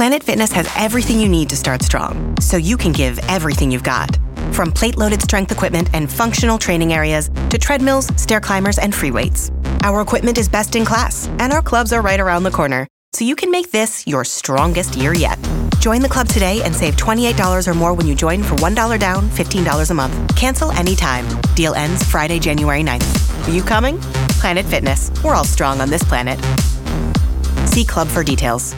Planet Fitness has everything you need to start strong, so you can give everything you've got. From plate-loaded strength equipment and functional training areas to treadmills, stair climbers, and free weights. Our equipment is best in class, and our clubs are right around the corner, so you can make this your strongest year yet. Join the club today and save $28 or more when you join for $1 down, $15 a month. Cancel anytime. Deal ends Friday, January 9th. Are you coming? Planet Fitness. We're all strong on this planet. See club for details.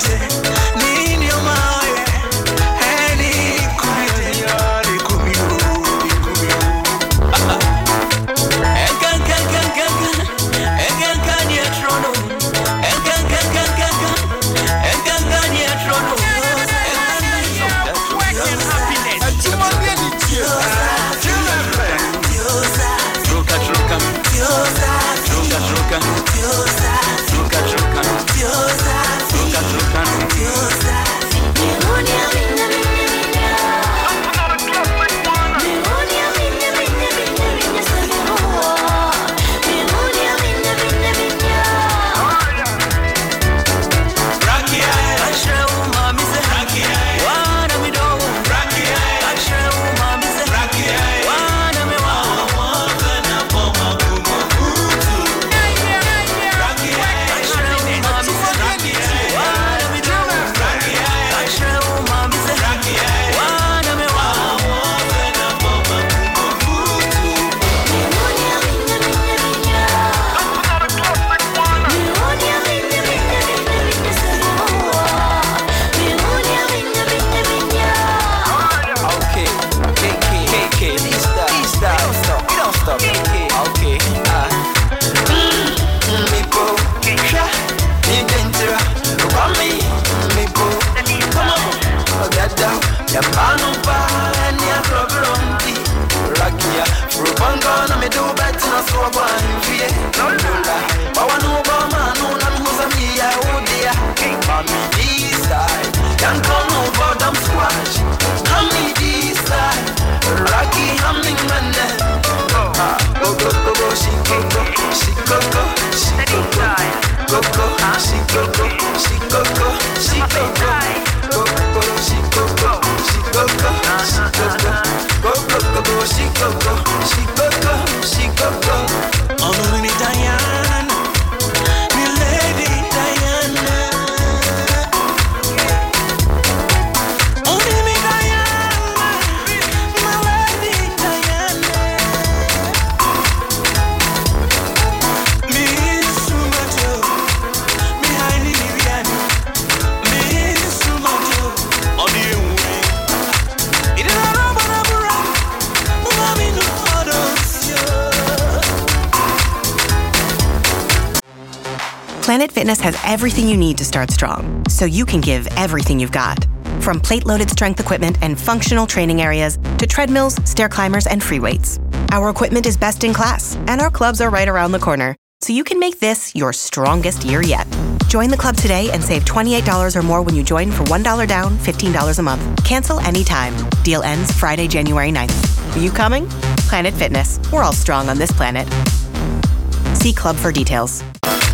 Planet Fitness has everything you need to start strong, so you can give everything you've got. From plate-loaded strength equipment and functional training areas to treadmills, stair climbers, and free weights. Our equipment is best in class, and our clubs are right around the corner, so you can make this your strongest year yet. Join the club today and save $28 or more when you join for $1 down, $15 a month. Cancel anytime. Deal ends Friday, January 9th. Are you coming? Planet Fitness. We're all strong on this planet. See club for details.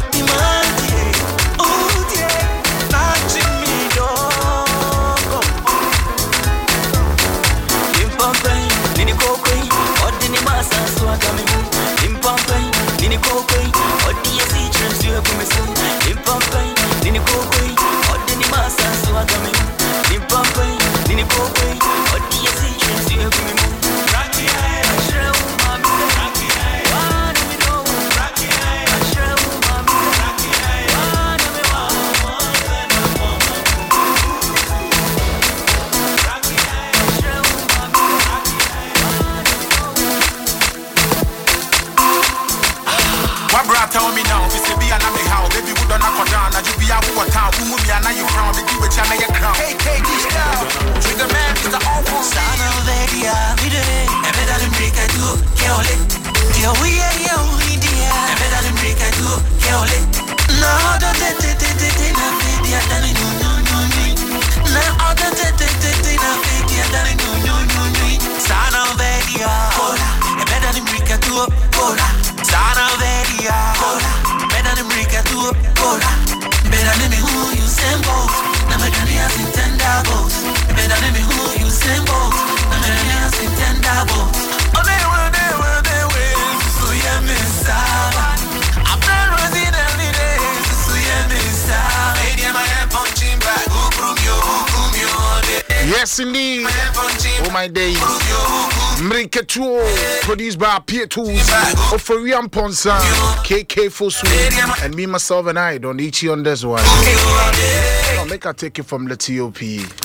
Tell me now, if it's a be an ammy how, baby would not go down, and you be out of town, who will be an eye crown, the give a channel your crown. Hey, this now, trigger man is the awful son of lady, we did it, and better than break I do, kill it. Dear, we are the only dear, and better than break I do, kill it. No, don't take it, not baby, I done it, no. Now, don't take it, not baby, I done it, no. Son of lady, and better than break I do, Sana veria, better than break a two, better than me who you send both. Now better than us in 10 doubles. Better than me who you send both. Now better than us in 10 doubles. Oh, they will, so yeah, Miss Saba. I'm not running every day, so yeah, Miss Saba. Lady, my head punching back, who prove you, Yes, Yes, indeed. Oh my days. Mriketuo, produced by Pierre Tools, Oforian Ponsa, KK Fosu, and me, myself, and I don't each on this one. I'll make her take it from the TOP.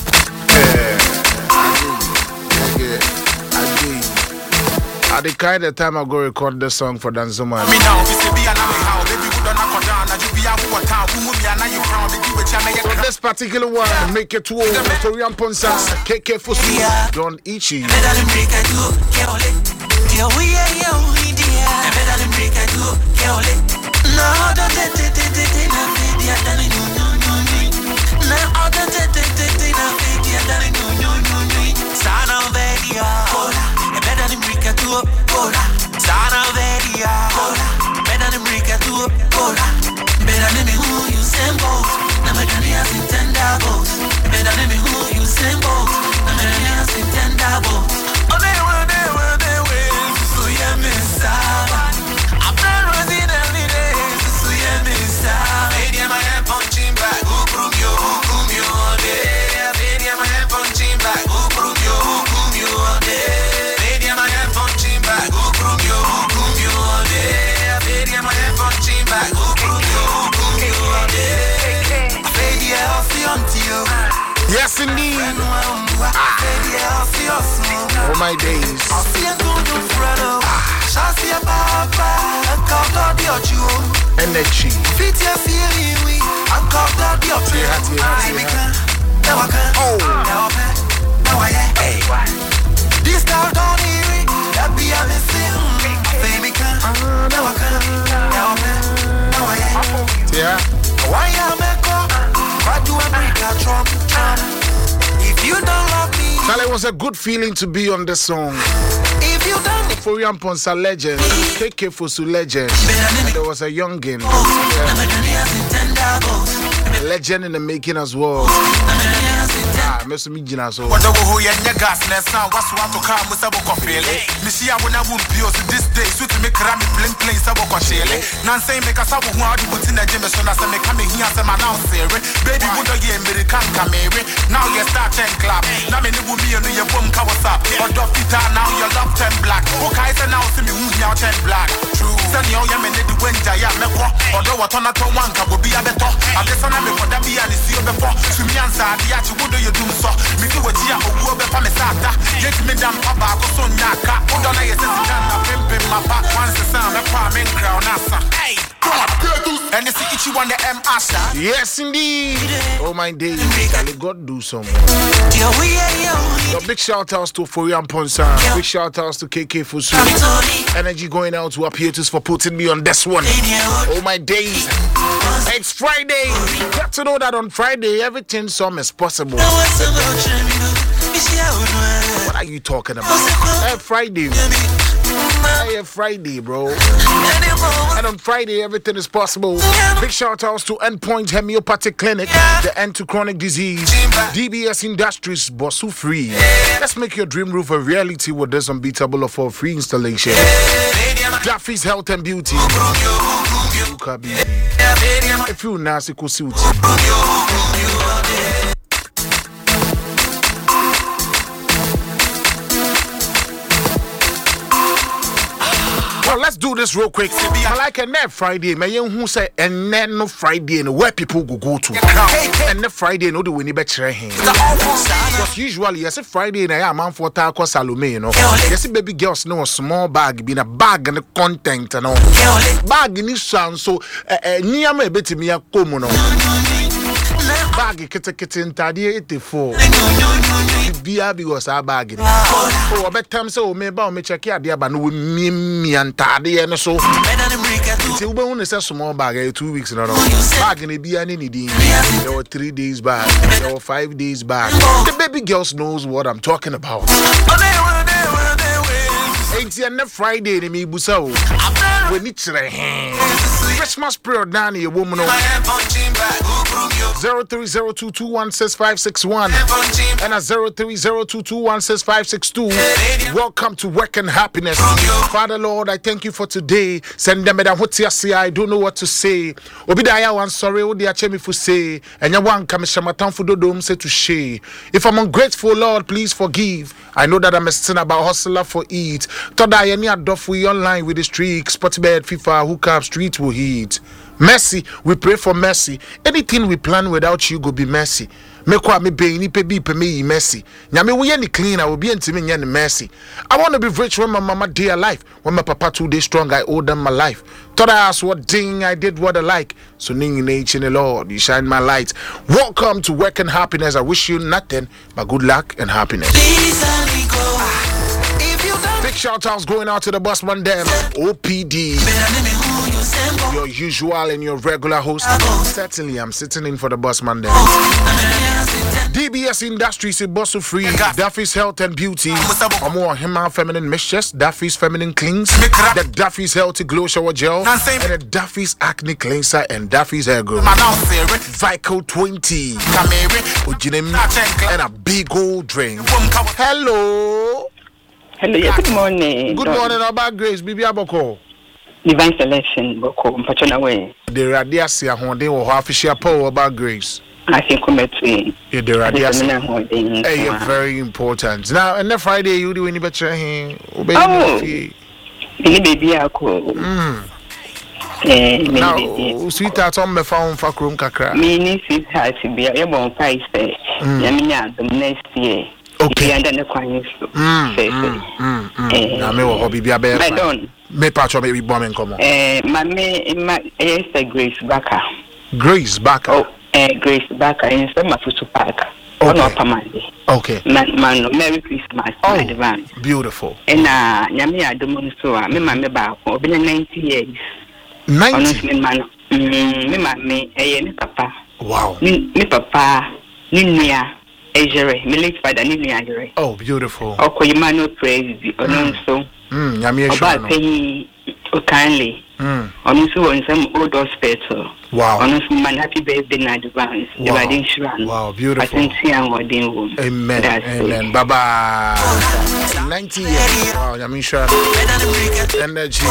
At the kind of time I go record the song for Danzuma. So this particular one, make it to Torian Ponsa, KK Fusu, Don Ichi. Better than me who you send both. Now my granny has in 10 doubles. Better than me who you send both. Now my granny has in 10 doubles. Oh, they will. So yeah, miss out. I've been running every day. So yeah, miss out. Baby, my hand punching back. Who prove you all day? Baby, my hand punching back. Who prove you all day? Baby, my hand punching back. Who prove you all day? Baby, my hand punching back. Who prove you all day? Yes, indeed. Oh my days. Energy. This girl don't hear it. That be a missing. Yeah. Why am I why do I break a trump? If you don't love me, Charlie, it was a good feeling to be on the song. If you don't Forian Ponsa legend, KK Fosu legend. And there was a youngin. A legend in the making as well. Mr. Mijina so. What the who ya gas nest now was what to come with Sabo Coffee. Missy, I won't be this day, so to make Rami plain Sabo Coffee. Nancy make a Sabo who are put in a Jameson as I make coming here as a man now, baby, would again American Camry. Now you start 10 club. Now, many will be in your boom Kawasap. But Dofita now you're love 10 black. Okay, so now see me who's now 10 black. True. Send your young men the wind, Jaya Meko. Although what on a one will be a better. I guess I'm for that be and see you before. To me answer, the actual would do you do so. Me do what you are, who will be from a sata. Yet me down Papa, go so Naka. Who don't I say, pimping my back once the sun, a farming crown. Hey, and it's each one the M. Asha. Yes, indeed. Oh my days. Charlie, God do something. So big shout outs to Forian Ponsa. Big shout outs to KK Fusu. Energy going out to Apparatus for putting me on this one. Oh my days. It's Friday. Got to know that on Friday everything some is possible. What are you talking about? Friday. Friday, bro. And on Friday everything is possible. Big shout outs to Endpoint Homeopathic Clinic, the End to Chronic Disease, DBS Industries, Bosu Free. Let's make your dream roof a reality with this unbeatable offer free installation. Daffy's Health and Beauty. If you nasty suit. Well, let's do this real quick. I like a net Friday. May you who say and no Friday and where people go to. And the Friday no do we need better him. Because usually yes, a Friday and I am man for Taco Salome, you know. Yes, baby girls know a small bag, being a bag and the content and all. Bag in this sound so near me bet me a common. Bag kitten tadi 84. Biabi was our bag. Oh, I bet time so me about me check out there, but no me and tadi and so. Till we only sell small bag 2 weeks in a row. Bag in a be any need. There were 3 days back. There were 5 days back. The baby girls knows what I'm talking about. Ain't you Friday in me busa? We need to Christmas period down here, woman. 0302216561 and a 0302216562. Welcome to Work and Happiness. Father Lord, I thank you for today. Send them I don't know what to say. Obidaya one sorry, Odi achemi for say, and yawan kameshamatan fudodom say to she. If I'm ungrateful, Lord, please forgive. I know that I'm a sinner about hustler for eat. Today any adofwe online with the streaks, Sportbed, FIFA, hookup, street will heat. Mercy, we pray for mercy. Anything we plan without you go be mercy. Mekwa me be ni pe bi pe me mercy. Nyame wo ye ni clean, I will be ntimi nya ni mercy. I want to be rich when my mama day alive. When my papa 2 days strong, I owe them my life. Thought I asked what ding, I did what I like. So ning in H in the Lord, you shine my light. Welcome to Work and Happiness. I wish you nothing but good luck and happiness. Big shout outs going out to the Bossman Dem, OPD. Your usual and your regular host. Certainly, I'm sitting in for the Bossman Dem. DBS Industries is Bosso Free, Duffy's Health and Beauty, more Hema Feminine Mischiefs, Duffy's Feminine Cleans, the Duffy's Healthy Glow Shower Gel, and the Duffy's Acne Cleanser and Duffy's Hair Grow. Vico 20, and a big old drink. Hello. Hello, yeah, good morning. Good morning, about Grace, Bibi Aboko. Divine Selection, Boko, Mpachona way. The Radiasia Honde or official power about Grace. I think commentary. Yeah, the Radiasia. Hey, very important. Now, and the Friday you do any better here? Oh, baby, I call. Now, sweetheart on the phone for Krum Kakra. Meaning, sweetheart, to be a bon price. Yamina, the next year. Okay. And then the Queen. I may hobby be a bear. I don't. Me patch baby bombing come on. My Grace Backer. Grace Backer. Oh, Grace Backer in some Mafutu Park. Okay. Man, Merry Christmas. Oh, beautiful. And Yamia Domonsoa, me mamma back for 90 years. 90? Me papa. Wow. Me papa, Ninia. Military father, Ninia. Oh, beautiful. Oh, Emmanuel praise the Ononso. About paying kindly. Also on some old hospital. Wow. Honestly, man, happy birthday in advance. Wow, beautiful. Amen. Amen. Bye bye. 90 years. Wow, I'm sure. Energy.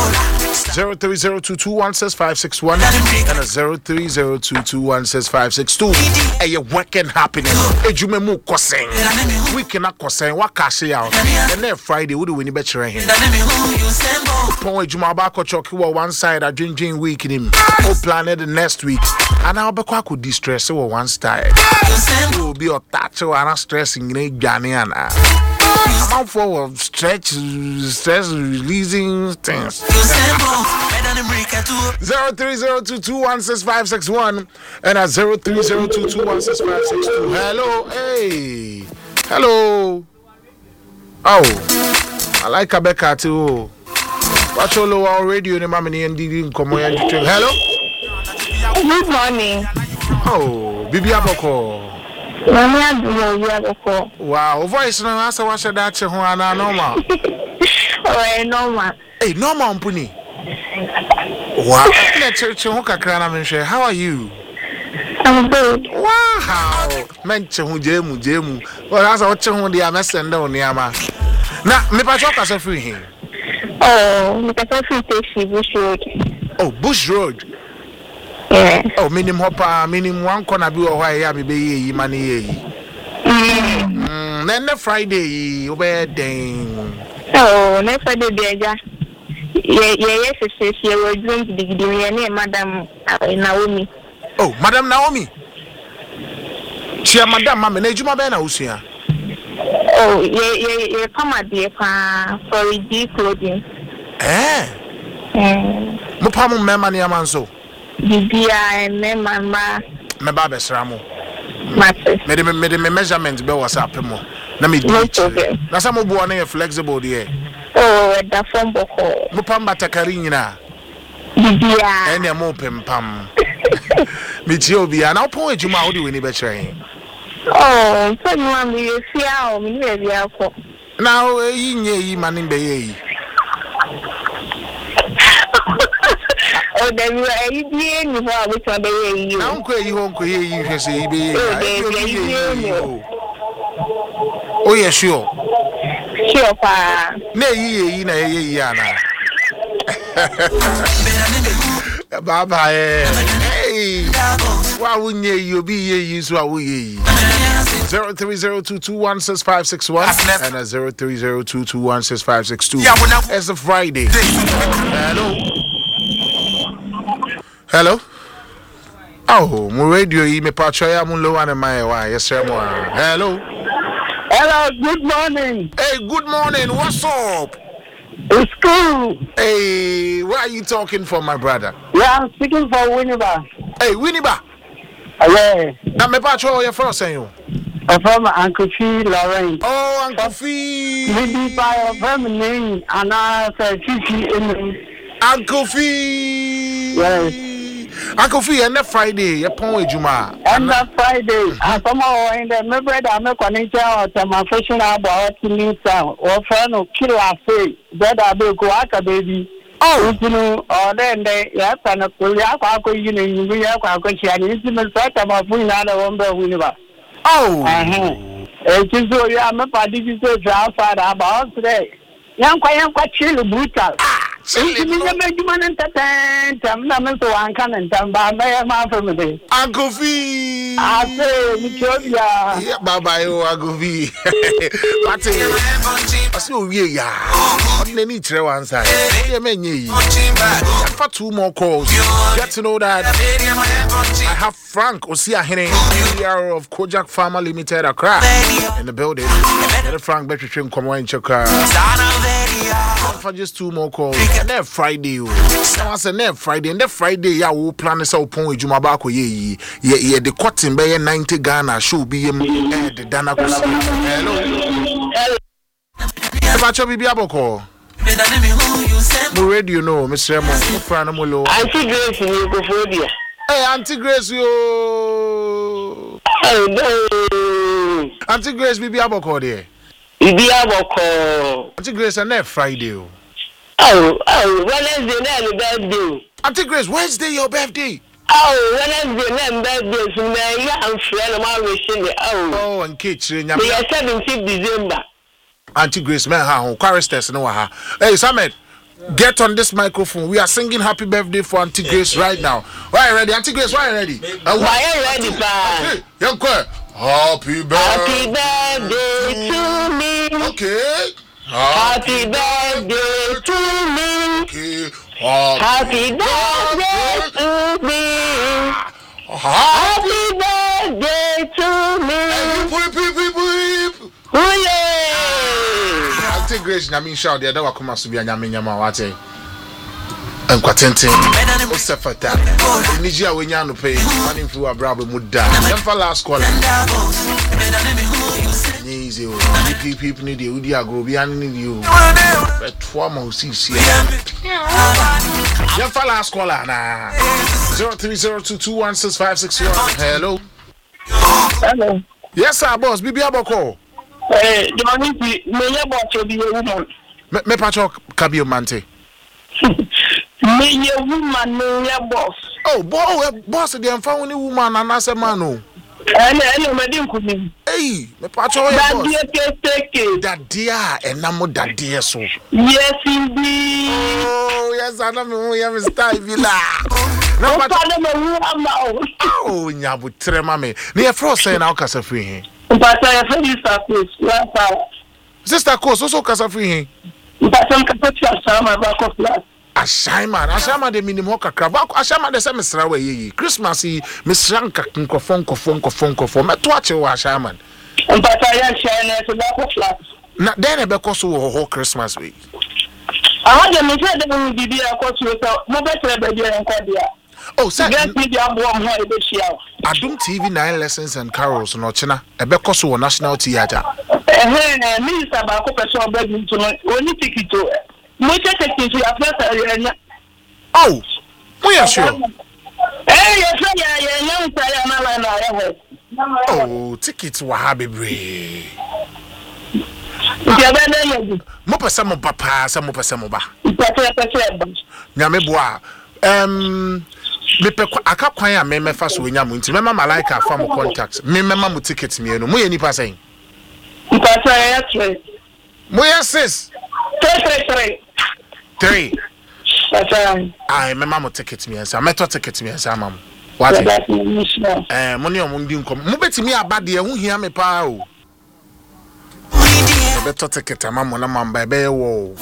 0302216561 and a 0302216562. Hey, you're working happiness. Hey, you may koseng. We cannot koseng. What cash out? And then Friday, we do win better here. Point Juma Bako Choki one side, I drink week in him. Oh, planet the next week. And I'll be quite distress over one side. You will be a touch or stressing in a Ghaniana. I'm for stress releasing things. 0302216561 and at 0302216562. Hello, hey, hello. Oh, I like Abeka too. Watch all over radio in Mammy and Didi in Comoyan. Hello. Good morning. Oh, Bibi Aboko. Wow, voice no answer what should that Juana normal. Oh, normal. Hey, normal puni. Wow, church Hoka. How are you? I'm good. Wow, mention Jemu. Well, that's what you want the Amazon down Yama. Now, me pachoka so free here. Oh, me pachoka free Bush Road. Oh, Bush Road. Yeah. Oh, minimum hopper, minimum one corner be or why I be money. Then the Friday, where dang. Oh, next Friday, yeah. Yes, she will drink the Madam Naomi. Oh, Madam Naomi. She a Madam Mamma, Nejuma Bena Usia. Oh, yeah, come at the for the clothing. Mupamu Memani Amanso. Bibia and Mama. My Babes Ramo. Made me measurements be was up more. Let me do it. Now some of one flexible there. Oh, the phone book. Mupamba Takarina. Bibia. And your mopem pam. Mitiobi, and I'll point you out when you better. Oh, so you want me to see how many now, ye man in Bay. Oh, then you are eating which one you. Uncle, you won't hear you say, oh, yeah, sure. Sure, pa. Nay, Yana. Baba, hey, why wouldn't you be here? 0302216561 and 0302216562. It's a Friday. Hello. Oh, my radio, me patraya mulo and my wife. Yes, sir. Hello. Hello. Good morning. Hey, good morning. What's up? It's cool. Hey, where are you talking from, my brother? Yeah, I'm speaking for Winneba. Hey, Winneba. Yeah. Now, me patrol your first saying. I'm from Uncle Fee, Lorraine. Oh, Uncle Fee. Maybe by a family name, and I said, Uncle Fee. Yes. Uncle Fee, and that Friday, your point, Juma. And that Friday, I come over in the member that I'm connected to my fashion about to meet some or friend of kill our face. That I will go out a baby. Oh, you know, or then they, yes, and a Kuliako, you know, you have a question, and it's in the fact about another one, Winneba. Oh, it is so. I'm a party to outside about today. Young quite chill, brutal. I'm not so uncommon, Uncle Fee. I say, yeah, bye, Uncle Fee. But I saw yeah, I need to answer. For 2 more calls, get to know that I have Frank Osia Hene, CEO of Kojak Pharma Limited, Accra, in the building. Frank Betritrim, come on, check for just 2 more calls. And then Friday, I said, never Friday, and then Friday, I will plan this out point Jumabako. Yeah, the cotton bay 90 Ghana should be the Dana. Hello. Macho Bibiaboko. Radio, no, Mr. Franamolo. Auntie Grace, you go for you. Hey, Auntie Grace, you. Oh, no. Auntie Grace, Bibiaboko, there. Bibiaboko. Auntie Grace, and then Friday. Oh, Wednesday, then birthday. Auntie Grace, Wednesday, your birthday. Oh, Wednesday, then birthday. So now, I'm friend of my wishing. Oh, and kitchen. We are 17th December. Auntie Grace, man, how? Choristers, no, ha. Hey, Samet, get on this microphone. We are singing happy birthday for Auntie Grace right now. Why are you ready? Auntie Grace, why are you ready? Why are you ready, pa? Okay, young girl. Happy birthday to me. Okay. Happy birthday to me. Okay. Happy birthday to me. Happy birthday to me. Auntie Grace, I mean, shout the other one come to be a Yamina Wate. And Quatentin, Osefata, Nigia, when you pay, money for a bravo Muda, and for last caller. Easy, people need you, Udia go beyond you. But 4 months, here. Young for last caller now 0302216561. Hello. Hello. Yes, sir, boss. Bibiaboko. Hey, the money me about to be a woman. Me patcho Kabio Mante. Me a woman, me a boss. Oh, boss, the only woman and as a man. And I didn't. Hey, me patcho. That dear, and Namo that dear so. Yes, indeed. Oh, yes, I know me, I'm style villa. No, but oh, Nyabu Tremame. Near Frost and our Casa Free. But I have Sister Coast also Casa Free. But some Capacity, back of last. Ashama de minimum crab. Ashama de semester away. Christmas, Miss Ranka, Fonko, for my watch or Ashaman. But I am sharing to back of last. Not then a because of whole Christmas week. I want them to say that we will be there, of course, without no better baby and Cordia. Oh, sir, get me the album here this year. Adum TV 9 lessons and carols no China. A bekoso national theater. Minister Bako person begging to only ticket to much ticket to your first. Oh, we are sure. Hey, yes, oh, tickets were happy brave. Mopasamo papa, some mopasamoba. Nameboa. mepe aka kwan a me fa so nya mu nti me mama like afa mo contact me mama mo ticket me no mo ye nipa sen mpata ya 3 mo ye 6 3 ai me mama mo ticket me nsa meto ticket me nsa mama what mo ne o ndi nkom mo betimi abade hu hia me pa o beto ticket mama na mamba be wo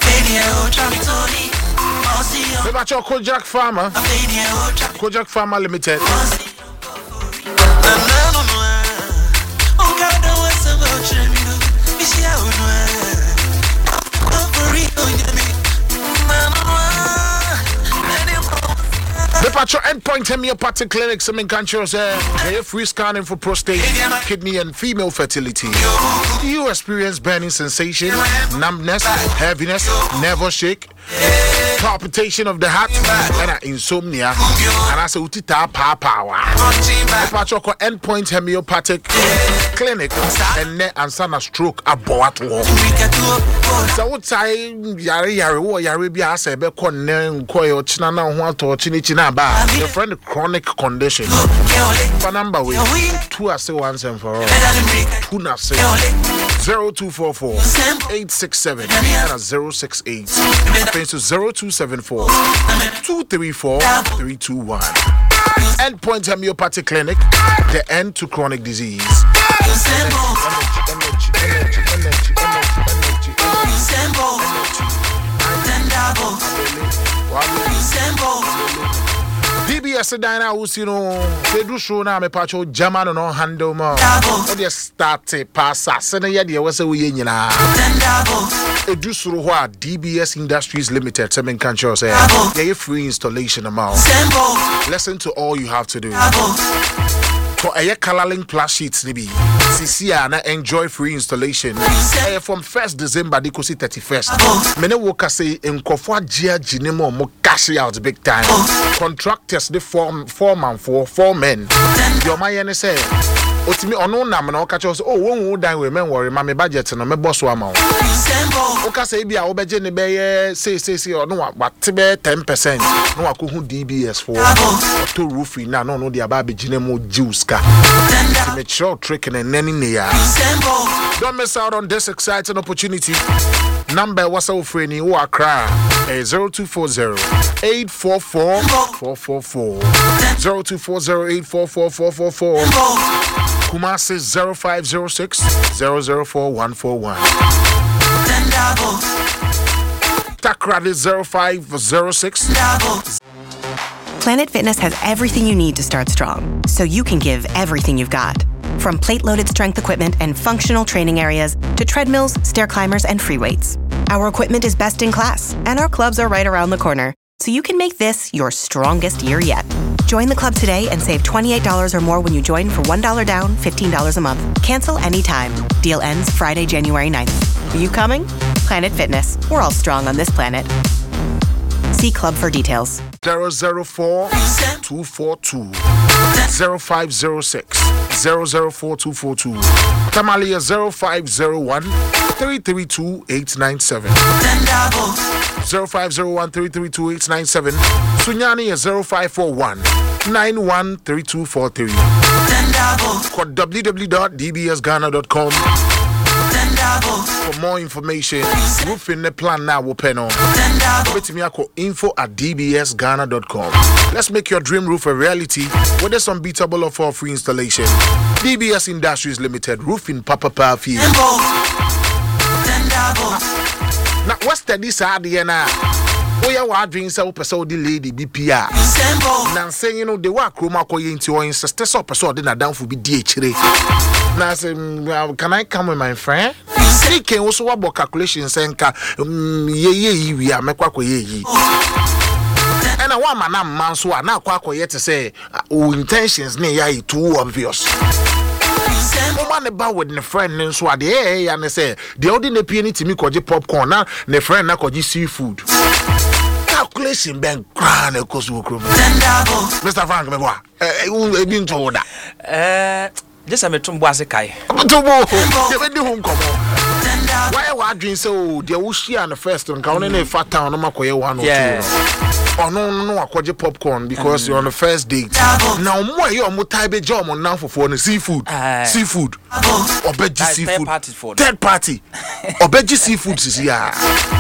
me ba cho Kojak Farmer Limited the Patro Endpoint Homeopathic Clinic, some countries, free scanning for prostate, kidney, and female fertility. Do you experience burning sensation, numbness, heaviness, nervous shake, palpitation of the heart, and insomnia? And I say, Utita Papa. The Patro Endpoint Homeopathic Clinic, and net and son a stroke about war. So, what time Yaribia say, Becon, Koyo, Chinana, Huato, Chinichina. Your friend chronic condition. For number we 2 I say once and for all. 2 na say 0244 867 and 068. Thanks to 0274 234 321. Endpoint Homeopathic Clinic. The end to chronic disease. DBS Dina Usino, they do show now me pacho German no handle more. Or they start pass send ya the was a we na. A do so what DBS Industries Limited, seven countries say. Yeah, free installation amount. Listen to all you have to do. For a coloring plus sheets nibi. CCA na enjoy free installation. From 1st December they could see 31st. Many workers say in Kofwa Gia Jinemo mo cash out big time. Contractors they form 4 men. Your man say Otimi ono na me na catch us oh won dan we men worry ma me budget no me boss wa ma o ka say bia wo beje ne be say ono wa te be 10% no wa ko hu DBS for to roofing na no dey aba be gine mo juice ka to make sure trick and nani ne ya. Don't miss out on this exciting opportunity. Number was our friend in Accra 0240 844 444 0240 844 444 Kumasi 0506 004 141 Takrady 0506. Planet Fitness has everything you need to start strong, so you can give everything you've got. From plate-loaded strength equipment and functional training areas to treadmills, stair climbers, and free weights. Our equipment is best in class, and our clubs are right around the corner, so you can make this your strongest year yet. Join the club today and save $28 or more when you join for $1 down, $15 a month. Cancel anytime. Deal ends Friday, January 9th. Are you coming? Planet Fitness. We're all strong on this planet. See club for details. 004 242 0506 004 242 Tamalia 0501 332 897 0501 332 897 Sunyani 0541 913243 www.dbsghana.com. For more information, roofing the plan now will pen on. info@dbsghana.com. Let's make your dream roof a reality with this unbeatable offer of free installation. DBS Industries Limited, roofing Papa Pafi. Now, what's this idea now? Oh, yeah, what dreams are person the lady BPR. Now, saying you know the work room are going into your insistence or person dinner down for be DHD. Now, say, can I come with my friend? He can also about calculations and ye we are make ye. And I want my man so I now quite yet to say intentions near too obvious. Man about with the friend and so the and they say the ordinary penny to me koji popcorn now the friend na koji seafood. Calculation ben grand cause Mr. Frank me boy been told that just am to boase kai to bo they do home come why what dream so the wushi and the first one ka only na fat town no makoye 1 or 2 Oh no, akwaje popcorn because you're on the first date. Now mo you mo type job on now for seafood. Seafood. Obeji seafood. Third party. Obeji seafood is here.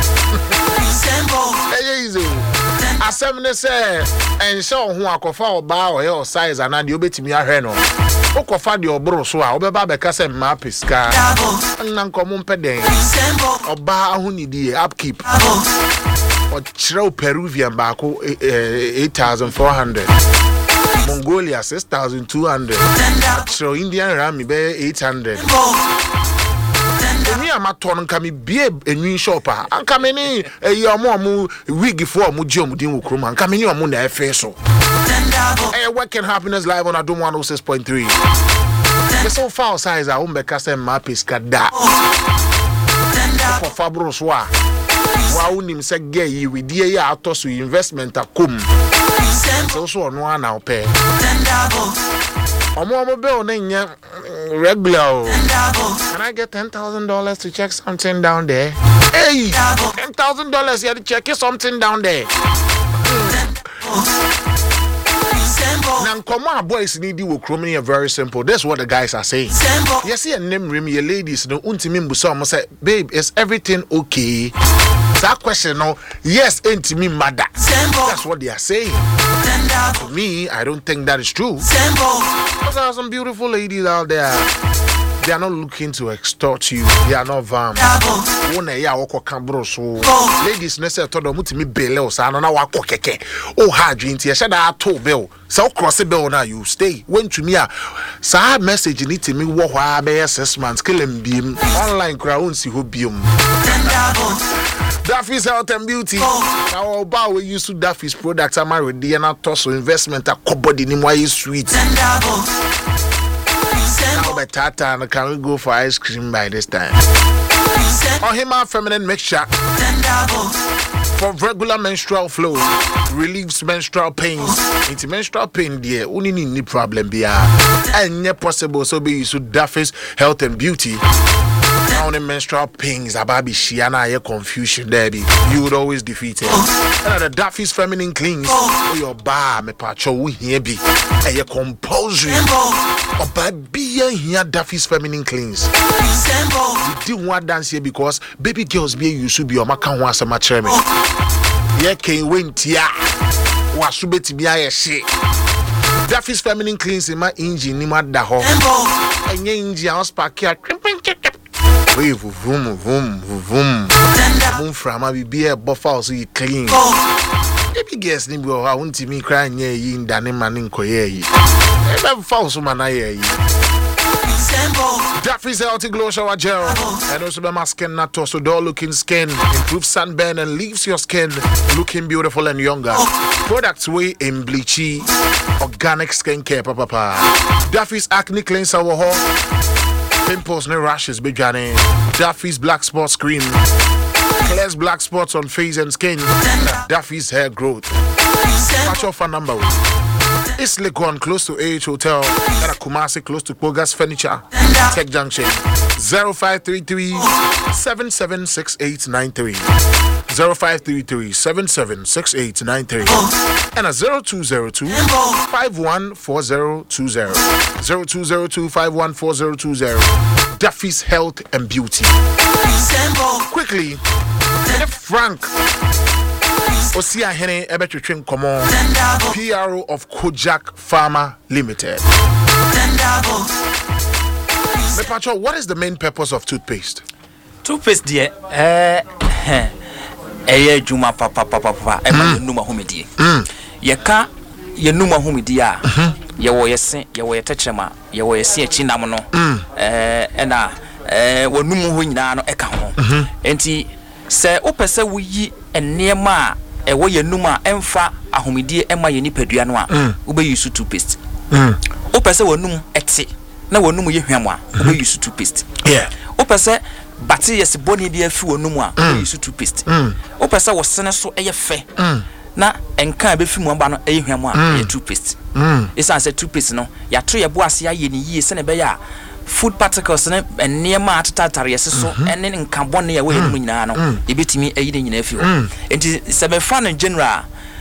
Easy. Asemne say ensure ho akofa oba o your size and na de obetimi ahwe no. Okofa de obro so a obeba beka se ma piska. Na nkomo mpeden. Oba ahunidi upkeep. Or Peruvian bako 8,400. Mongolia 6,200. So Indian Rami be 800. Me am aton nka me bie enwin shop a anka me ni omo wig for mo jom din wokrom anka me ni omo na efe so working happiness live on Adom 106.3. The so far size a umbeka se mapis kada for fabro so wa unim se ge yi widie ya atoso investment akom so no ana ope omo bill na nya regular. Can I get $10,000 to check something down there? Hey, $10,000 you to check something down there. Now, come on, boys need you with very simple. That's what the guys are saying. You see a name rim, your ladies, no untimim some say, babe, is everything okay? That question, no, yes, ain't me mother. That's what they are saying. To me, I don't think that is true. Because there are some beautiful ladies out there. They are not looking to extort you. They are not vam. Ladies, nese todo mutimi bele o sa na wa kokeke. O ha dwinti e sheda to bill. So cross the bill now you stay. When to me sa message ni timi wo hwa be 6 months killing beam online crowd si ho biom. Daffy's Health and Beauty. Now oba we use to Daffy's products am ready na toss investment akobody ni mo sweet. Now Tata and can we go for ice cream by this time? Or him feminine mixture for regular menstrual flow, relieves menstrual pains. It's menstrual pain, dear. Only need problem be and yet possible so be you Daffy's Health and Beauty. Now the menstrual pains about be shiana your confusion there be you would always defeat it. And the Daffy's feminine cleans your bar me pacho we here be and your compulsory or baby here Daffy's feminine cleans. You didn't want dance here because baby girls be you should be your macan was a match me. Yeah can win tia was should be to be a shit. Daffy's feminine cleans in my engine ni ma da ho and your engine house park here. We vroom from a be a buffalo so you clean. If you guess ni go I want to me crying ye in Danny Manning Koye. Ever false man I Daffy's Healthy Glow Shower Gel and also the skin nato so dull looking skin improves sunburn and leaves your skin looking beautiful and younger. Products way in bleachy organic skincare papa. Daffy's acne cleanser pimples no rashes be Johnny. Daffy's black spots cream clears black spots on face and skin. Daffy's hair growth. Watch off a number. It's Legon close to AH Hotel. And Kumasi close to Pogas Furniture. Tech Junction 0533 776893 0533 776893 and a 0202 514020 0202 514020. Daffy's Health and Beauty. Quickly, Frank Osia Hene Ebetwetwen Komo PRO of Kojak Pharma Limited. Mepacho, what is the main purpose of toothpaste? Toothpaste dear juma papa numa humidi. Yeka ye numa humidi a ye wo yesen ye wo yetechema ye wo yesen chinam no na wo numu ho nyina no eka ho enti se opese wo yi enema a wo ye numa emfa ahomidi ema ye nipadua no a wo be use toothpaste opese wo num ete na wo num ye hwam a wo be use toothpaste opese bati yes boni bi afi wo num a wo use toothpaste opese wo sene so eye fe na enka be fi mu aba no eye hwam a ye toothpaste isa say toothpaste no ya to ye bo ase aye ni yie se ne be ya food particles ne enema atatatare yeso ene nka bone ya we num nyina no ebetimi ayi de nyina afi ho enti se be fa no general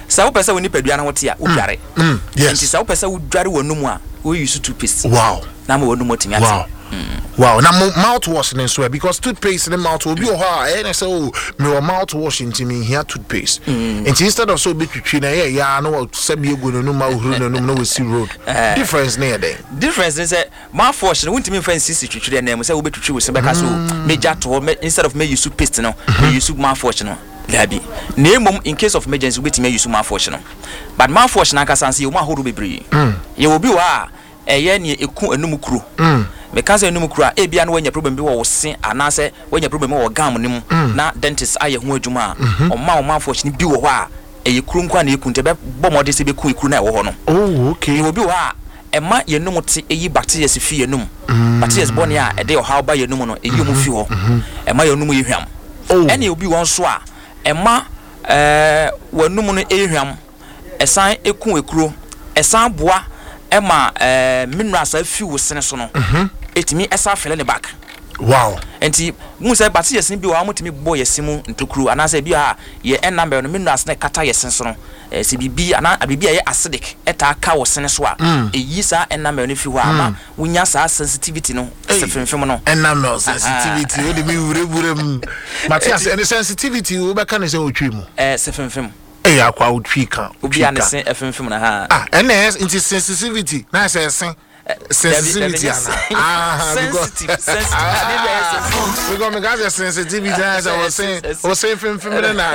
sa wo pesa woni padua na wote a wo dware yes nti sa wo pesa wo dware wonum a wo use toothpaste wow na mo wonum otimi ate wow now mouthwash and so because toothpaste in the mouth will be and so me mouthwash into me here toothpaste and instead of so big yeah no sabi go no no we see road difference near there difference is mouthwash no won't me fancy twitwe na mo say wo betwitwe wo se beka so major to instead of me use toothpaste no me use mouthwash no labi na in case of emergency we betime use mouthwash no but mouthwash na kasanse you ma hodo bebre ye obi wa eye ne eku anum kuro because enum kura e bia no wanya problem bi wo se anase wanya problem wo gam nim na dentist aye ho adwuma o ma unfortunately bi wo ho a e kuru nkwa na ekunte be bomode se be ku ekuru na wo ho no oh okay obi wo a e ma yenum te eyi bacteria se fi yenum bacteria born ya e de o how ba yenum no eyi mu fi ho e ma yenum yehwam ene obi won so a e ma wanum no ehwam esan eku ekuru esan boa ema minerals afi wo sene so no etimi esa fele ne back wow enti mu say bati yesin bi wa mutimi bo yesimu ntokuru anase bi a ye number no minerals na kata yesin so no se bibi ana abibi ye acidic eta ka wo sene so a eyi sa number no fi ho ama wunya sa sensitivity no se femfem no number sensitivity wo de mi wureburem Matthias any sensitivity wo be kan se otwi mu se femfem akwa otwi kan obi an se femfem na ha ns into sensitivity na se sen sensitivity sensitive because me got sensitivity as I was saying film na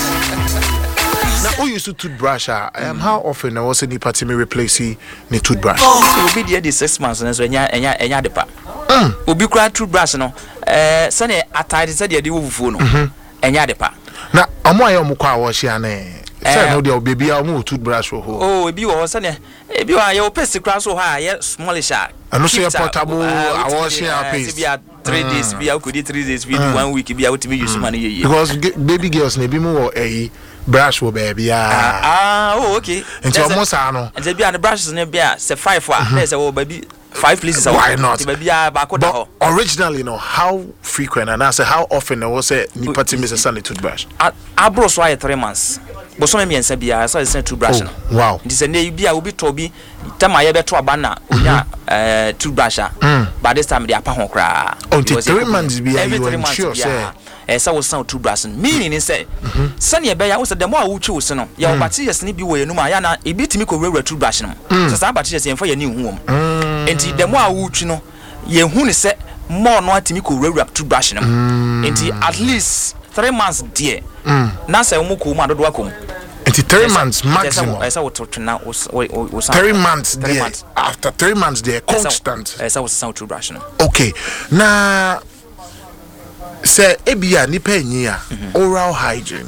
who used to toothbrush how often I was any party me replace the toothbrush obi dey 6 months na so enya depa obi kura toothbrush no sane atade se dey wo fufu no enya depa na omo ayo mo kwa wo hia na say no dey baby omo toothbrush ho oh ebi wo sane ebi wa ye opesi kura so ha ye smallish a ano so portable awo hia paste bi 3 days bi a could 3 days bi 1 week bi a utimi use man ye because baby girls na bi mu wo brush wo baby oh okay nti omo sa no nti bi an brushes na bi a se 5 a na se wo baby 5 places why not baby ba ko da ho originally how frequent and I say how often I was say ni party miss Sunday toothbrush abro so 3 months bo so me ensa bia so say toothbrush no wow nti se na bia obi to bi tema ye beto abana onya toothbrush by this time they apa ho kra until 3 months bia you ensure say esa wo sound toothbrush meaning is say sane be ya wo say the more wo twi wo se no ya wo bati yes ni bi wo enum aya na ebitimi ko wura toothbrush no so sa bati yes enfa ya ni hu wom enti the more wo twi no ye hu ni say more no atimi ko wura toothbrush no enti at least 3 months there na say wo ko ma dodo akom enti 3 months maximum esa wo to na wo 3 months there after 3 months there constant esa wo sound toothbrush no okay na say ebia ni penyi a oral hygiene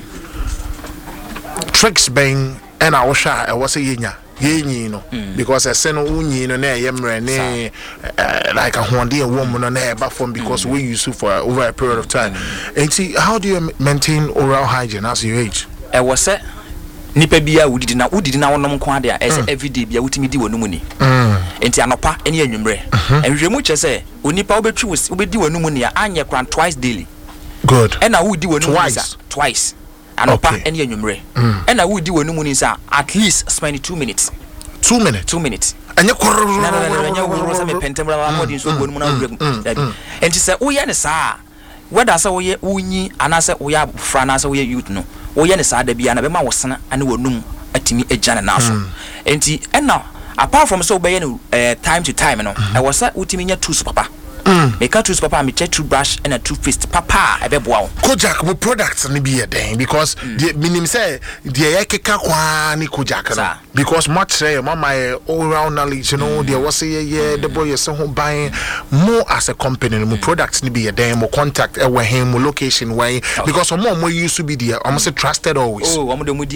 tricks bang and I was say yenyi no because I say no unyi no na yemre ne like a honde a woman no na eba from because we use it for over a period of time and see how do you maintain oral hygiene as you age was say nipa bia wudidi na wonom ko ade a everyday bia wutimi di wonum ni enti anopa ene anwumre enhwemu che se onipa obedi wonum ni anye kran twice daily good ena wudi wonum twice anopa ene anwumre ena wudi wonum ni sa at least spend 2 minutes 2 minutes anye kororo anye woro sa me pentemra wa modin so wonum na wurem enti se woye ne sa whether say woye unyi anase woye afra anase woye youth no woye ne sa da bia na be ma wosena ane wonum atimi ejane na so enti ena apart from so be no time to time no I was utimi nya tools papa make a tools papa me check toothbrush and a toothpaste papa e be boa Kojak mo products ni be den because the minim say the ekeka kwa ni Kojak no because much say mama all round knowledge you know there was say the boy is so buying more as a company mo products ni be den mo contact e we him mo location way because more used to be there almost trusted always omudi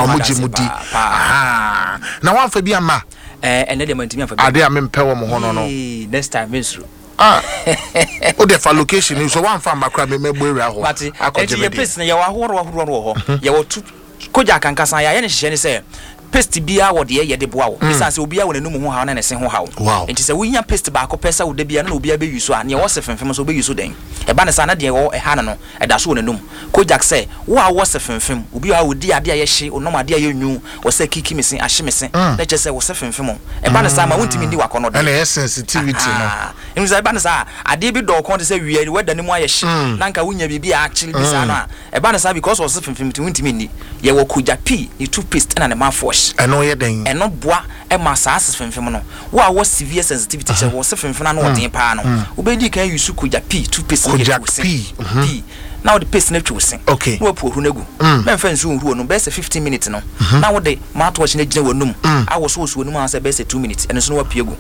na wan fa bia ma ene de mantimi fa bia ade amempe wo mo hono no next time mesru o de for location so one farm akra me mebwera ho akọje ye place na ye wa horo ho ye wo Kojak kankasa ya ne hye ne say paste bia wo de ye de boa wo bisa se obi a wo nanum ho ha na se ho ha wo enti se winya paste ba ko pesa wo de bia na obi a be use a ne wo se fenfem so be use den e ba ne sa na de wo e ha no e da so wo nanum Kojak say wo a wo se fenfem obi a wo di ade a ye hye onom ade a ye nwu wo se kiki mesen ahye mesen na che se wo se fenfem e ba ne sa ma wontimi ndi wakono de na sensitivity no enu say ba ne sa ade bi do kon de se wi we da ne mu a ye hye na nka wonya bibi a actually bisa no e ba ne sa because wo se fenfem ti wontimi ndi ye wo Kojak P ni toothpaste na ne mouthwash eno ye den eno boa e ma sa as fenfem no wo a wo severe sensitivity se wo se fenfem na no den pa no wo be di kan use Kojak P toothpaste Kojak P now the paste na twusin okay no apu negu men fa nsu hu no be say 15 minutes no na wo de mouthwash na gina wonum awo so so wonum an say be say 2 minutes eno so no apiegu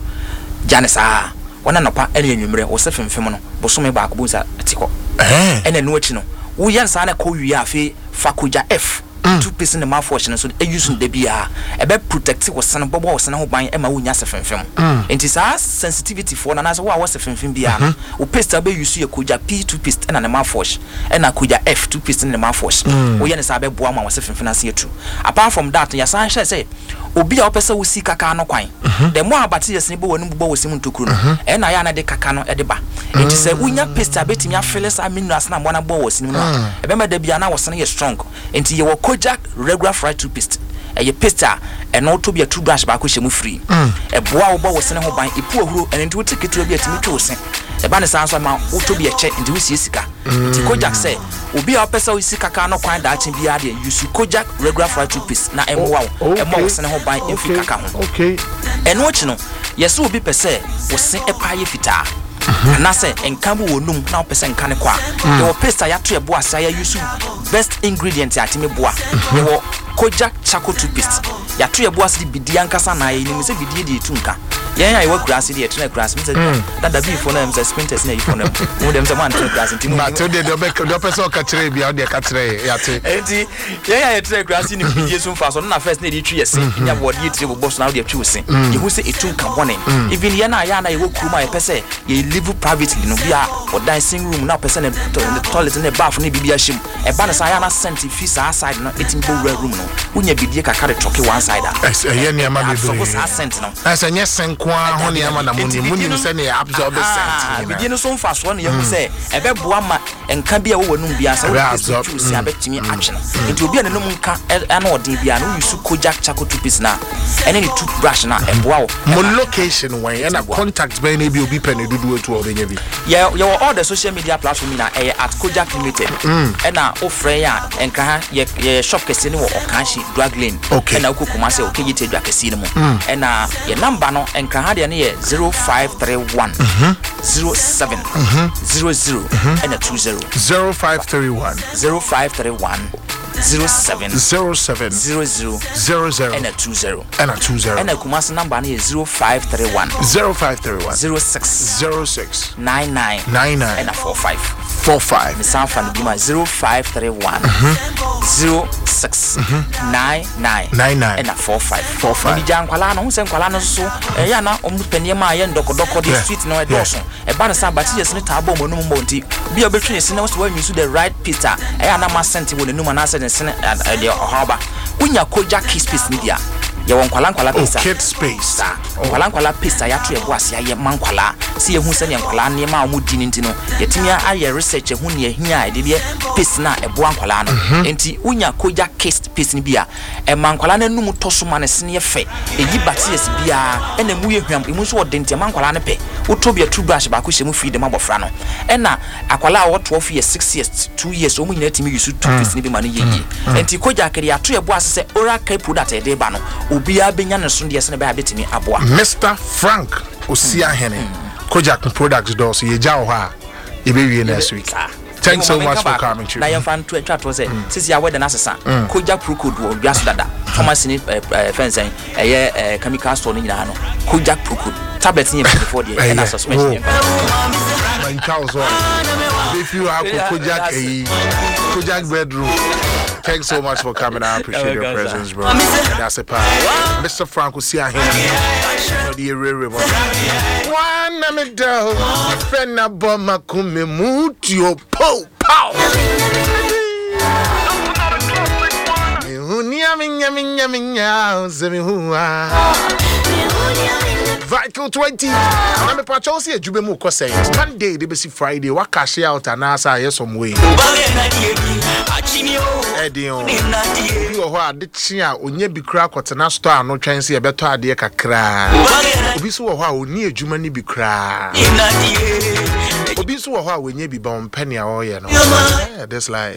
janesa wona nopa ene enwumre wo se fenfem no bosome ba ko busa atiko ene no achi no wo yansa na ko wi afi fa Kojak F toothpaste in the mouthwash so e use the bia e be protect wo sen bobo wo sen ho ban e ma wo nya se fenfem enti sa sensitivity for na so wo se fenfem bia wo paste be use ye Kojak P toothpaste na the mouthwash e na Kojak F toothpaste in the mouthwash wo ye ne sa be boa ma wo se fenfem na se etu apart from that ya san share say obi a opesa wo si kaka no kwan the more abati yes ni bo wonu bo wo sim ntokuru no e na ya na de kaka no e de ba enti say wo nya paste abetimi afele sa minerals na mo na bo wo sim no e be ma da bia na wo sen ye strong enti ye wo Kojak regular fried toothpaste e ye paste e no to be a toothbrush ba ko hyemu free e boa wo bo wo sene ho ban ipu ahuro ene nti wo tiketi bi atimi two sen e ba ne san so ma wo to be a che nti wo sie sika nti Kojak say obi a pesa wo sika ka no kwan da achen bia de use Kojak regular fried toothpaste na e mo wo sene ho ban e fi kaka ho okay e no chi no yes obi pese wo sen e pa ye fita na say enkambu wonum na opese nkane kwa de wo paste ya to e boa sa ya use best ingredient atimi boa de wo Kojak charcoal toothpaste ya to e boa se bidi ankasa na ye ni se bidi de tunka yen ya we kura se de tena kura se that be for them say sprinters na you for them mo dem say man tena kura se timi na to de do person ka kire bia de ka kire ya te enti yen ya tena kura se ni bidi so fa so na first na de twi yesi nya body tiri bo boss na de twi se ye hu se etunka morning even ye na ya na ye wo kuruma ye pese ye live privately no bia or dancing room na pese na toilet na bath na bibia shim e ba na sa ya na sent fi sa side no etim bo room no unya bidie kaka de toke one side ye ne ma be so sa sent no asa nye kwa ho ne ama na muni se ne absorb sent bidie no so mfa so no ye hu se e be boa ma enka bia wo wonum bia sa wo si abetimi action nti obi anenum nka ana odin bia no use Kojak charcoal toothpaste na ene ni toothbrush na e boa wo mo location when and contact be na bi obi pe ne dudu etu obenya bi ye all the social media platform na at Kojak Limited ena ofre ya enka ye shop kese ni wo Okanshi Drug Lane ena ukukuma se okeyite dwa kese ni mo ena ye number no enka ha de ne ye 0531 07 00 ena 20 0531 07 00 and a 20 and a Kumasi number is 0531 06 99 and a 45 the sound from the Bima 0531 06 99 and a 45 the Janqualano who sent Qualano so Yana Penema and Doko the street no a dozen a banner but yes no tabo monti be a between sinners when you see the right pizza Ayana Masenti with the Numan acid and Senate at the harbor when your Kojak space media ya wonkwala pizza kid space wonkwala pizza ya to e boase ya mankwala si ehu se ne nkwala ne ma omudi ni ntino yetimia aye research ehu ne ehia de be pizza na e bo ankwala no enti unya Kojak space ni bia e mankwala na num toso ma ne se ne fe eyi batias bia e na mu yehwam emu so odente mankwala ne pe utobia toothbrush ba ko hye mu feed ma bofra no e na akwala a 12 years 6 years 2 years o mu nyina timi use toothpaste ni bi ma ne yeyi enti Kojak ya to e boase se oral care product e de ba no obia benya ne so de se ne ba betimi aboa Mr. Frank Osia Hene Kojak products do so ye jaw ha ye be wie next week. Thanks so much for coming to. Na yem fan to twa to say sisi ya weda na sesa Kojak Procode wo wiaso dada pharmacy ni fence eye chemical store ni nyina no Kojak Procode tablet ni before the na suspension man Charles if you have Kojak bedroom. Thanks so much for coming. I appreciate your presence, bro. That's a part. Mr. Frank Osia Hene the area one me do fena bomma kume mutio pow pow unia Vital 20. I'm a patch here, Jubemu Kose. Monday, they see Friday, what cash out and answer yes some way. Edio, you are the chia, onye be crack or tana star, no chance a better idea kakra. Obisu how near Jumani be crack. Obisu how when ye be born penny or you know. Yeah, that's like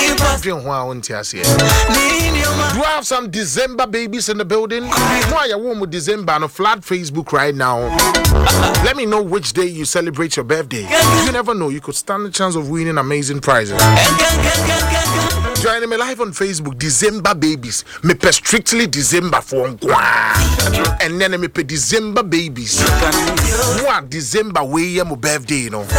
do you have some December babies in the building? Why are you with December on a flat Facebook right now? Let me know which day you celebrate your birthday. You never know, you could stand the chance of winning amazing prizes. Joining me live on Facebook, December babies. Me pe strictly December for and then me pe December babies. What December way my birthday, you know?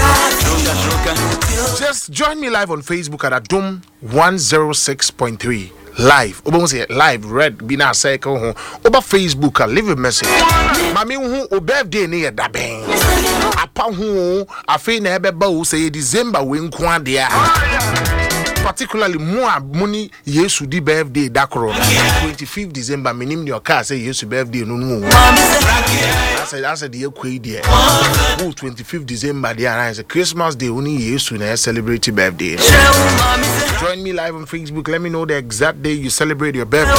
Just join me live on Facebook at Adom 106.3. Live, live red bina cycle home over Facebook. Leave a message. Mami who birthday near da bang. Apa who a fe na ebe ba say December win kwan dia. Particularly more money yesu di birthday da kro 25th December minim your car say yesu birthday no. I said the ekwe dia. 25th December dia is a Christmas day only yesu na celebrate birthday. Join me live on Facebook. Let me know the exact day you celebrate your birthday.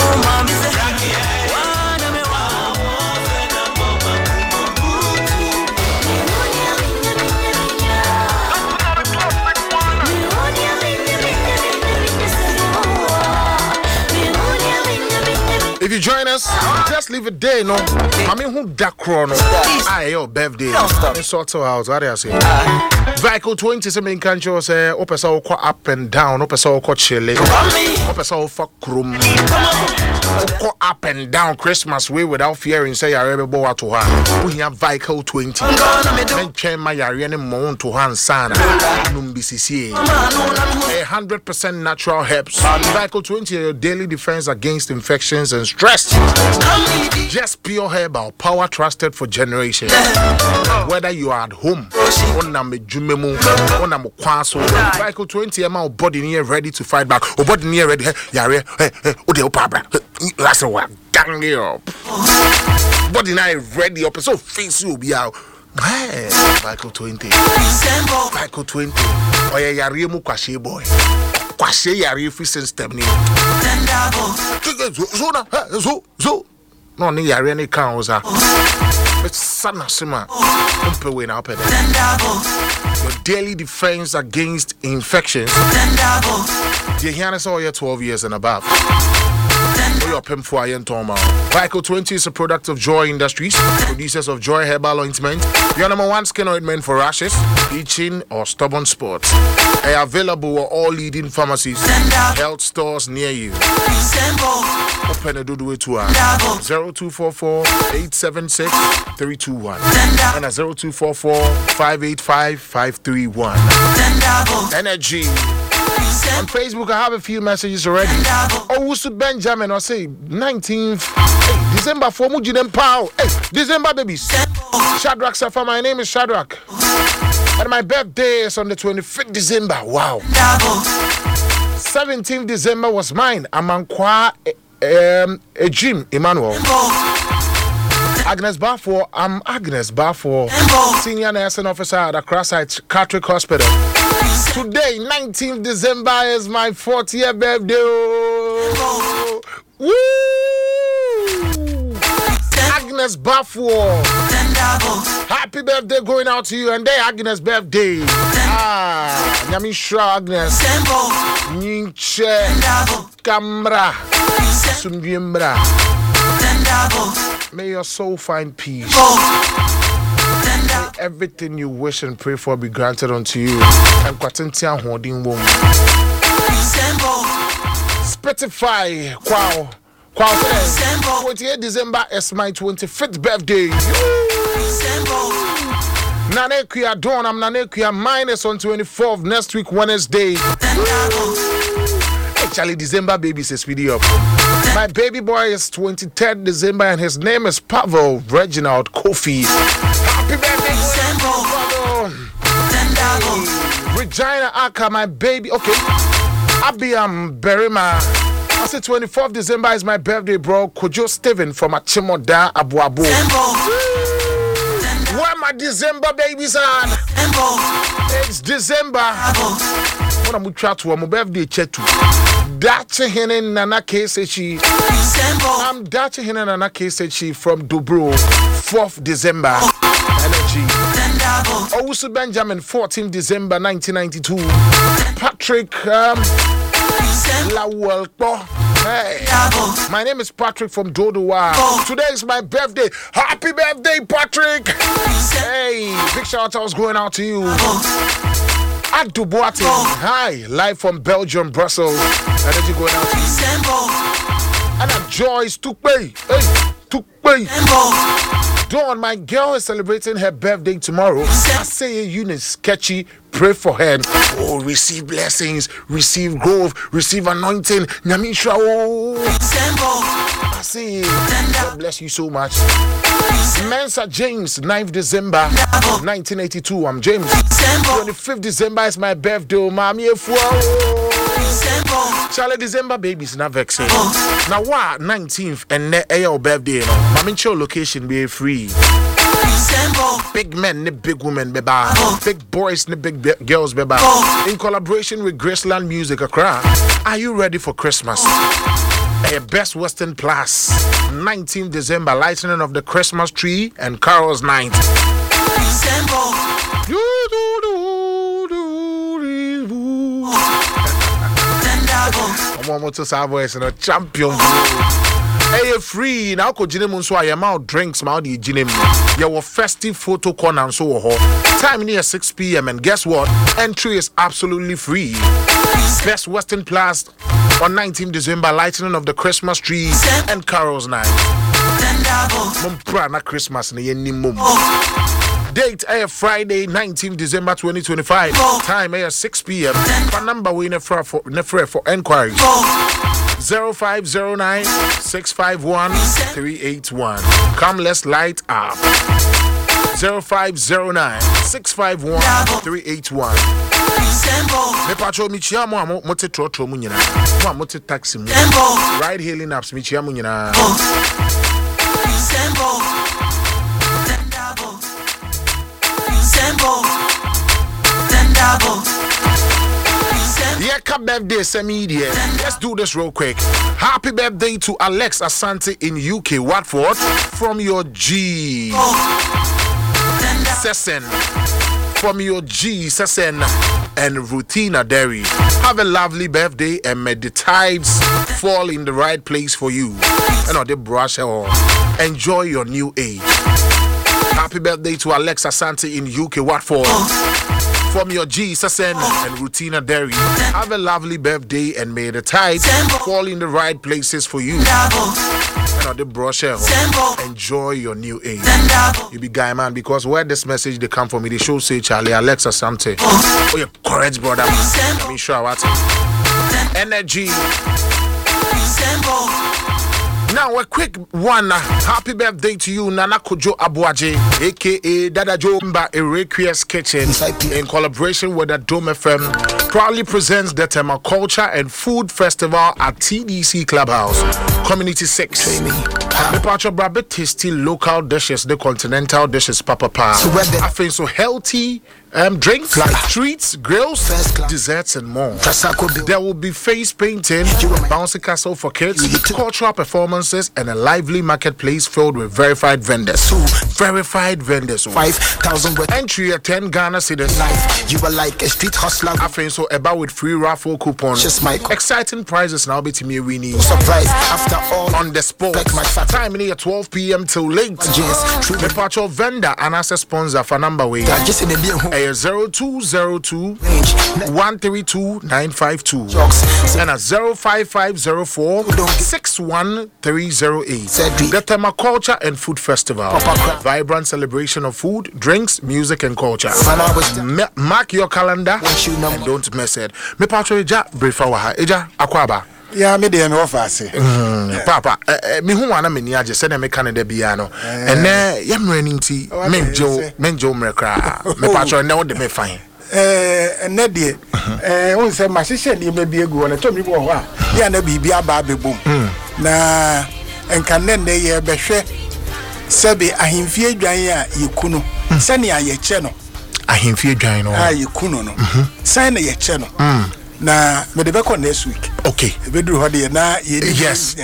If you join us, just leave a day, no. I mean, who that chrono? Your birthday. Sort of house. What do I say? Vital 20 something can't you say? Opesa oko up and down. Opesa oko chile. Opesa oko krum. Oko up and down Christmas way without fearing. Say I remember what to her. We have Vital 20. Men chain my yarian mount to her sana. Numbicc. 100% natural herbs. Vital 20 your daily defense against infections and stress. Just pure herbal power trusted for generations. Whether you are at home, on a jumemu, on a mukwaso, Vital 20 amount body near ready to fight back. Or body near ready. Yare, that's a one. Gang it up. Body now ready up. So face you be out. Vital 20. Vital 20. Oh yeah, yare mu kwashe boy. Kwashe yare free system ni. So. No ni yare ni kan oza. But sana sima. Umpe we na opede. Your daily defense against infections. You hear us all your 12 years and above. Vital 20 is a product of Joy Industries, producers of Joy Herbal Ointment, your #1 skin ointment for rashes, itching, or stubborn spots. They are available at all leading pharmacies, health stores near you. Open a do it to 0244-876-321 and 0244-585-531. Energy. On Facebook, I have a few messages already. Owusu Benjamin, I say 19th December for Mujinem Pow. Hey, December babies. Shadrach Safa, my name is Shadrach. And my birthday is on the 25th December. Wow. 17th December was mine. Amankwa Ejim Emmanuel. Agnes Barfor, I'm Agnes Barfor, Senior Nursing Officer at Accra Site Catholic Hospital. Today, 19th December, is my 40th birthday. Woo! Agnes Barfor, happy birthday going out to you, and day Agnes' birthday. Nyamisha Agnes, Ninche, Camra, Sumbiembra. May your soul find peace. May everything you wish and pray for be granted unto you. And Quatentia holding woman. Spotify, wow. 28 December is my 25th birthday. Nanekuya dawn, I'm Nanekuya minus on 24th next week Wednesday. Actually, December baby says video up. My baby boy is 23rd December and his name is Pavel Reginald Kofi. Happy birthday, Regina Aka, my baby. Okay. Abiam Berima. I Also, 24th December is my birthday, bro. Kojo Steven from Achimoda, Abuabo. Where my December babies are? It's December. When I'm trying to my birthday chetu. Dacha Henen Nana Kesechi. I'm Dacha Henen Nana Kesechi from Dobro. 4th December. Energy. Also Benjamin, 14th December 1992. Patrick Lawelpo. Hey, my name is Patrick from Dodowa. Today is my birthday. Happy birthday, Patrick! Hey, big shout outs going out to you. At Dubois. Hi, live from Belgium, Brussels. Energy going out to you. And at Joyce Tukpe. Hey, Tukpe. Dawn, my girl is celebrating her birthday tomorrow. I say Eunice Sketchy, pray for her. Oh, receive blessings, receive growth, receive anointing. Nyamisha, oh. I say, God bless you so much. Mensa James, 9th December 1982. I'm James. 25th December is my birthday. Mami Charlie December babies not vexing. Now what 19th and your birthday no. Mami show location be free. Big men, ne big women, beba. Big boys, ne big girls, beba. In collaboration with Graceland Music Accra. Are you ready for Christmas? A Best Western Plus. 19th December, lightening of the Christmas tree and Carol's night. I'm to Savoys and a champion. Hey, free now. Could Jim so I am out drinks, Maudi Jim. Your festive photo corner and so on. Time near 6 p.m. and guess what? Entry is absolutely free. Best Western Plus on 19th December, lightening of the Christmas tree and Carol's night. Mumprana Christmas ni mum. Date Friday, 19th December 2025. Time 6 p.m. For number we for enquiries. 0509 651 381. Come, let's light up. 0509 651 381. Me patrol michia mo mote trotro mu nyina. Mo mote taxi mu. Ride hailing apps michia mu nyina. Yeah, come birthday, semi-media. Let's do this real quick. Happy birthday to Alex Asante in UK, Watford, from your G. Sesen. From your G, Sesen, and Rutina Derry. Have a lovely birthday and may the tides fall in the right place for you. And on the brush or enjoy your new age. Happy birthday to Alex Asante in UK, Watford. From your G, Sassen and Rutina Derry. Have a lovely birthday and may the tides fall in the right places for you. And on the brochure, enjoy your new age. You be guy man, because where this message they come from me, they show say Charlie Alex Asante. Oh, you correct brother. I mean sure what energy. Now a quick one. Happy birthday to you, Nana Kojo Abuaje, aka Dada Joe Mba Erequia's Kitchen, in collaboration with the Dome FM, proudly presents the Culture and Food Festival at TDC Clubhouse, Community 6. The Pacho Brabe tasty local dishes, the continental dishes, Papa. I feel so healthy. Drinks, treats, grills, desserts, and more. There will be face painting, bouncy castle for kids, cultural performances, and a lively marketplace filled with verified vendors. 5,000 entry at 10 Ghana cedis. You are like a street hustler. I think so about with free raffle coupons. Exciting prizes now. Be me winning. Surprise after all on the spot. Time in 12 p.m. till late. The Pacho vendor and as a sponsor for number way. 0202 132 952 and a 05504 61308. The Culture and Food Festival, vibrant celebration of food, drinks, music, and culture. Mark your calendar and don't miss it. Me patro eja brefa waha eja akwaba. Yeah, me dey no fast. Papa, me hu wana me ni age se na me Canada bia no. Ene ye mrani nti menjo mrekra. Me patro na wo de me fine. Nedie, on say my sister, you may be a good one. Told me, well, yeah, na be a baby boom. Na and can then they be share. Sabi ahimfie dwan ya yekuno sane ya yeche no ahimfie dwan no yekuno no sane ya yeche no na me de be ko next week okay be duru ho de na yes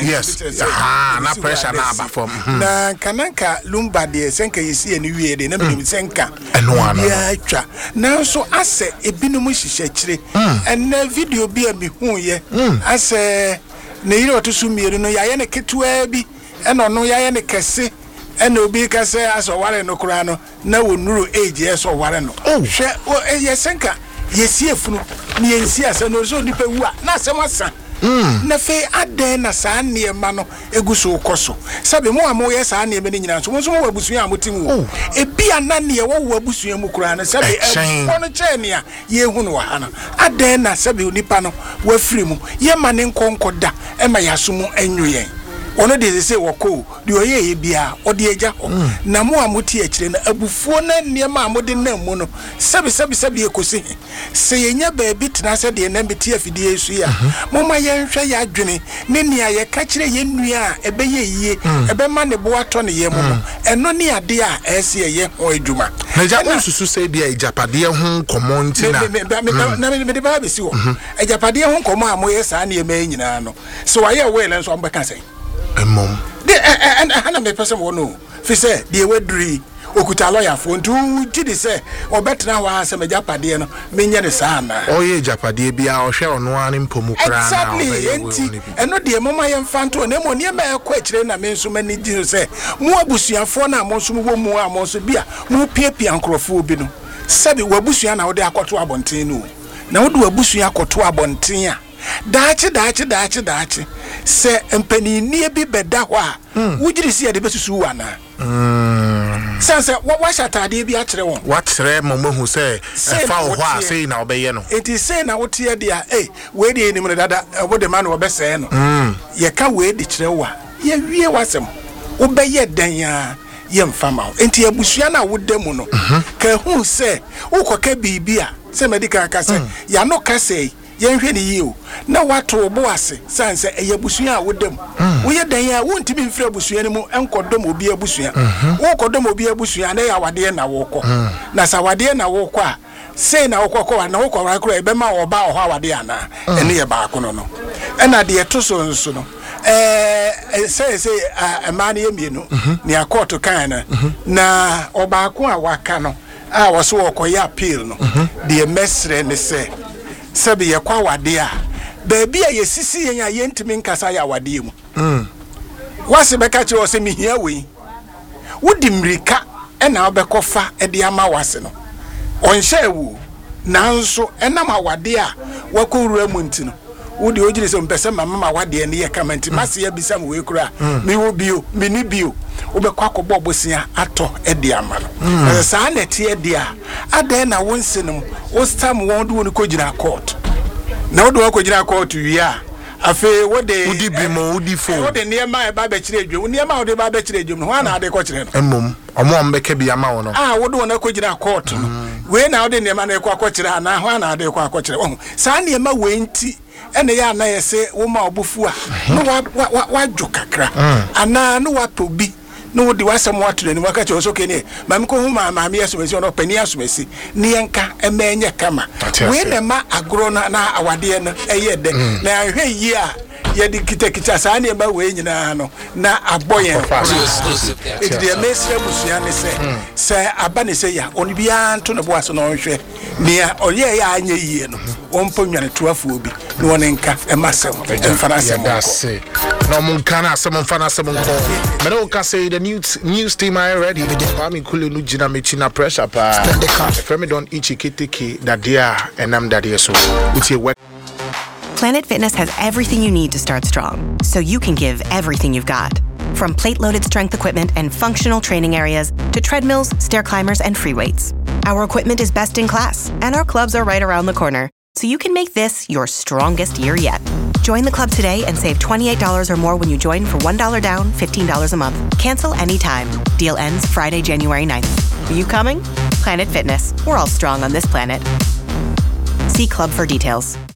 na pressure na aba from na kananka lumba de senka yesi eni wie de na me senka eno ana ya twa na so ase ebinum hihye kire na video bi a me hu ye ase ne yire otosu mieru no ya ye ne ketua bi eno no ya ye ne kese eno bi ka say aso ware no kura no na wonuru age eso ware no hwe ye senka yesi efunu ni yensi ase no so nipa wu a na asem asa na fe aden na saa ne ma no eguso koso sabe mo amo ye saa ne me ni nyina so mo so mo wabusuan amotimu ebi anane ye wo wabusuan mu kura no sabe ono cheni a ye hu no ha no aden na sabe nipa no wafiri mu ye ma ne nkonkoda e ma yaso mu anwuyen ono de say woko de oye bia ode agya na mo amoti akire na abufuo na niema amode na mu no sabi ekosi se yenya baabi tena se de na mbeti afidie esu ya mo ma ye nhwe ya adwene ne nia ye ka kire ye nua ebe ye yie ebe ma ne bo ato ne ye mo eno ne ade a ese ye ho adwuma na ja unsusu se bia ejapade ho komo ntina na me de ba be si wo ejapade ho komo amoye saa ne ma nyina no so waye we le nso ambeka say mom de ana me person wono fi say de wedri okuta lawyer fo ntu gidi say obetra wa asem japade no menye ne saa na oye japade bia ohwe ono ani mpomu kra na enti eno de moma ye mfanto na mo ne ma ekọ akire na me nso mani di say mo abusuafo na mo nso mo mu a mo nso bia mo piapia nkrofo bi no sabi wabusua na wo de akoto abonten no na wo de wabusua akoto abonten a dachi se empanini bi beda ho a wugiri si ade besusu wana sanse wa shatade bi a kire won what kire momohu se fa ho a sei na obeye no enti sei na wote de a we de enim no dada wo de man wo bese no ye ka we de kire wa ye wie wasem wo beye dan a ye mfama enti abusua na wo demu no ka hu se wo koka bibia se medical ka se ya no ka se yenhwe ni yiwo na wato bo ase sanse eyabusua a wodam wo ye dan ya wontimi mfira abusua ni mu enkodom obi abusua wo kodom obi abusua na ya wade na woko na sa wade na woko a sei na woko na woko wa kro ebe ma oba ho wade ana ene ye ba ko no ena de etoso nso no sei amani emienu ni akoto kan na oba ko a waka no a wo so wokoya appeal no de mesre ne se sabi ye kwa wade a baabi a yesisi yen a yentimi nkasa ya wade mu wase beka che wose mihia we wudi mrika ena obekofa ede ama wase no onhye wu nanso ena ma wade a wakowura mu ntino wudi ojire se mpese mama wade ne ye kamanti mase ya bisa mu we kura mi wo bio mini bio obekwa akobọ bosia ato ede ama no saa na tie ede a adan na wonsenum o stam won do ni kogina court na wo do kogina court wi a afi wo de udi bimo udi fo wo de niema e ba be kire adwum niema wo de ba be kire adwum ho na ade ko kire no emom omo ambeke bi ama wo no wo do na kogina court no we na wo de niema na ekwa ko kire na ho na ade ko akokire saa niema we nti ene ya na yese wo ma obufu a no wa dwo kakra ana no wa tobi no di wasam watule ni wakache osoke ni mamiko hu ma yesumesi ono pani asumesi ni enka emenye kama we ne ma agro na awade no eye de na hwe yi a ye di kitakita saa ne ba we nyina no na aboyen it the mesre busua ne se abane se ya oni bia nto ne boaso no hwe ni oye ya anya yie no wonpo nwane toafo obi no won nka emasem emfanasem no mun kana asem mfanasem nko me no ka say the news team are ready Kwame Kulu no gina me china pressure pa from me don ichi kitiki dadia enam dadia so utie work. Planet Fitness has everything you need to start strong, so you can give everything you've got. From plate-loaded strength equipment and functional training areas to treadmills, stair climbers, and free weights. Our equipment is best in class, and our clubs are right around the corner, so you can make this your strongest year yet. Join the club today and save $28 or more when you join for $1 down, $15 a month. Cancel anytime. Deal ends Friday, January 9th. Are you coming? Planet Fitness. We're all strong on this planet. See Club for details.